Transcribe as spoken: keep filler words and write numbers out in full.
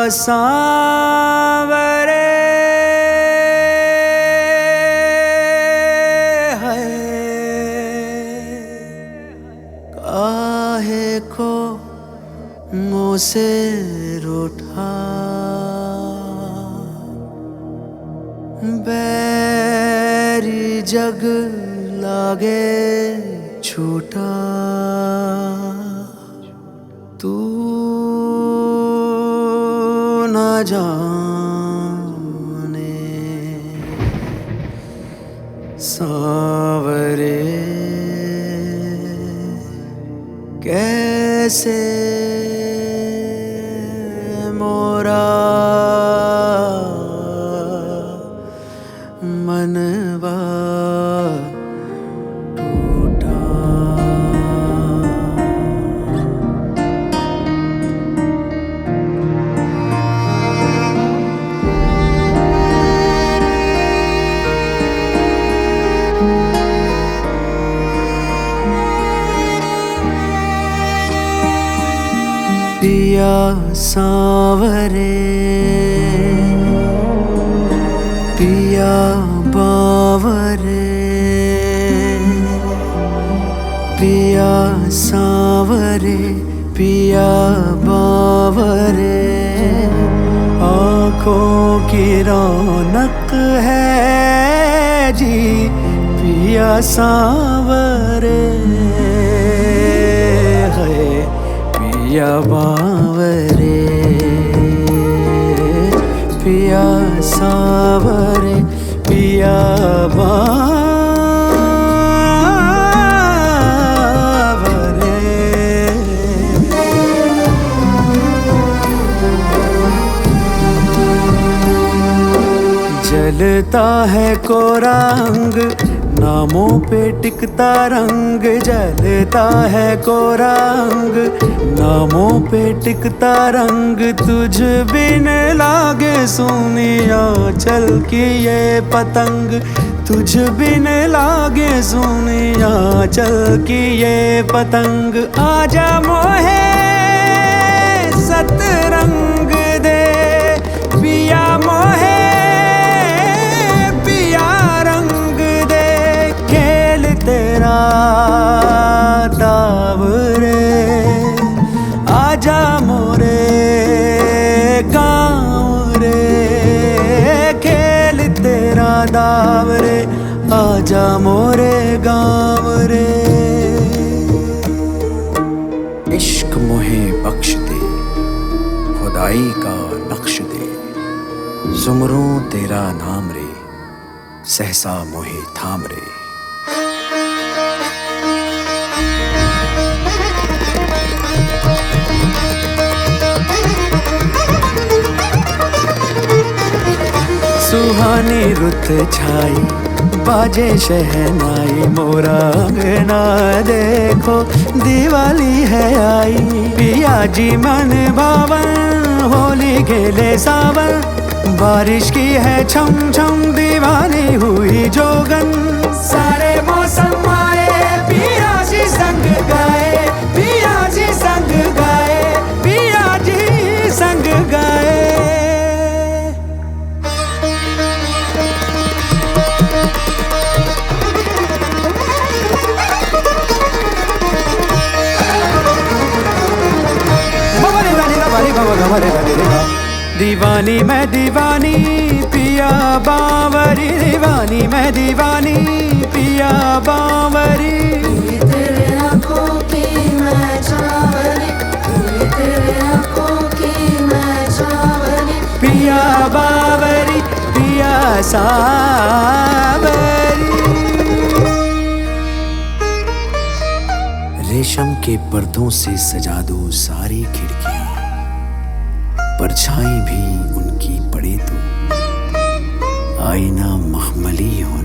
सांवरे है काहे को मुँह से रूठा बैरी जग लागे छूटा तू न जाने सांवरे कैसे मोरा मनवा टूटा। पिया सांवरे पिया बावरे पिया सांवरे पिया बावरे आँखों की रौनक है जी पिया सांवरे है पिया बावरे पिया सांवरे पिया बावरे। जलता है कोरा अंग नामों पे टिकता रंग जलता है कोरा अंग नामों पे टिकता रंग तुझ बिन लागे सोनिया चल की ये पतंग तुझ बिन लागे सोनिया चल की ये पतंग आजा मोहे सतरंग दे पिया मोहे तेरा दाव रे आजा मोरे गाँव रे खेल तेरा दाव रे आजा मोरे गाँव रे। इश्क मोहे बख्श दे खुदाई का नक्श दे जुमरों तेरा नाम रे सहसा मोहे थाम रे। सुहानी रुत छाई बाजे शहनाई मोरा अंगना देखो दिवाली है आई पिया जी मन भावन होली खेले सावन बारिश की है छम छम दीवानी हुई जोगन सारे मौसम आए पिया जी संग गाए पिया जी संग गाए पिया जी संग गाए। दीवानी मैं दीवानी पिया बावरी दीवानी मैं दीवानी पिया बावरी तेरे आँखों की मैं चावरी तेरे आँखों की मैं चावरी पिया बावरी पिया सावरी। रेशम के पर्दों से सजा दो सारी खिड़कियां परछाई भी उनकी पड़े तो आईना मखमली हो